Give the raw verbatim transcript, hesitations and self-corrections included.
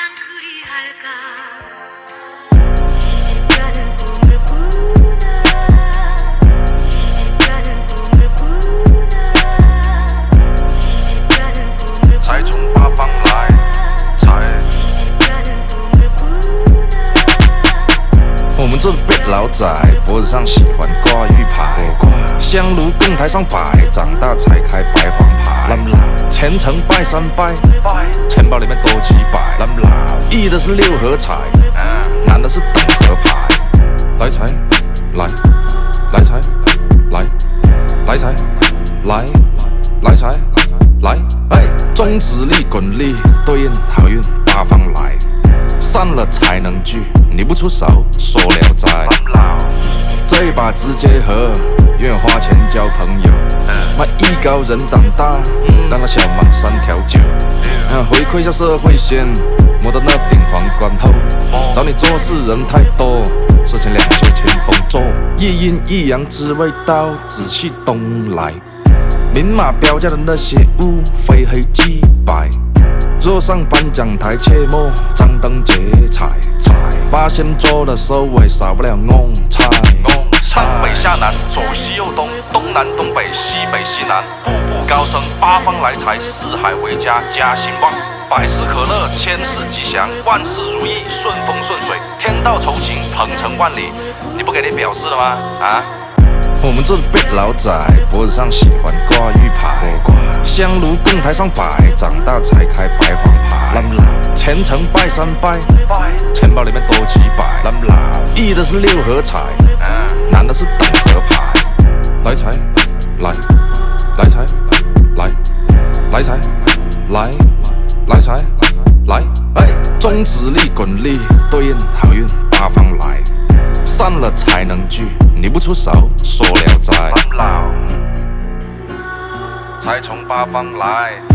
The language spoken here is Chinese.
财从八方来，财。我们这辈老仔脖子上喜欢挂玉牌，香炉供台上摆，长大才开白黄牌。虔诚拜三拜，钱包里面多几百。一的是六合彩，男的是等合牌。来财，来，来财，来，来财，来，来财，来，哎，中指力滚力对应好运八方来，散了才能聚，你不出手说聊斋。这把直接和，愿花钱交朋友。卖艺高人胆大，让他小忙三条酒。回馈下社会先，摸到那顶皇冠后。找你做事人太多，事情两袖清风做。一阴一阳之谓道，仔细东来。明码标价的那些物，非黑即白。若上颁奖台，切莫张灯结彩。八仙桌的收尾，少不了翁菜。上北下南，左西右东，东南东北，西北西南，步步高升，八方来财，四海为家，家兴旺，百事可乐，千事吉祥，万事如意，顺风顺水，天道酬勤，鹏程万里。你不给你表示了吗？啊？我们这辈老仔脖子上喜欢挂玉牌，香炉供台上摆，长大才开白黄牌。虔诚拜三拜，钱包里面多几百。一的是六合彩，男的是等合牌。来财，来，来财，来，来财，来，来财，来，哎，中指力滚力对应好运八方来，散了才能聚，你不出手说聊斋。财从八方来。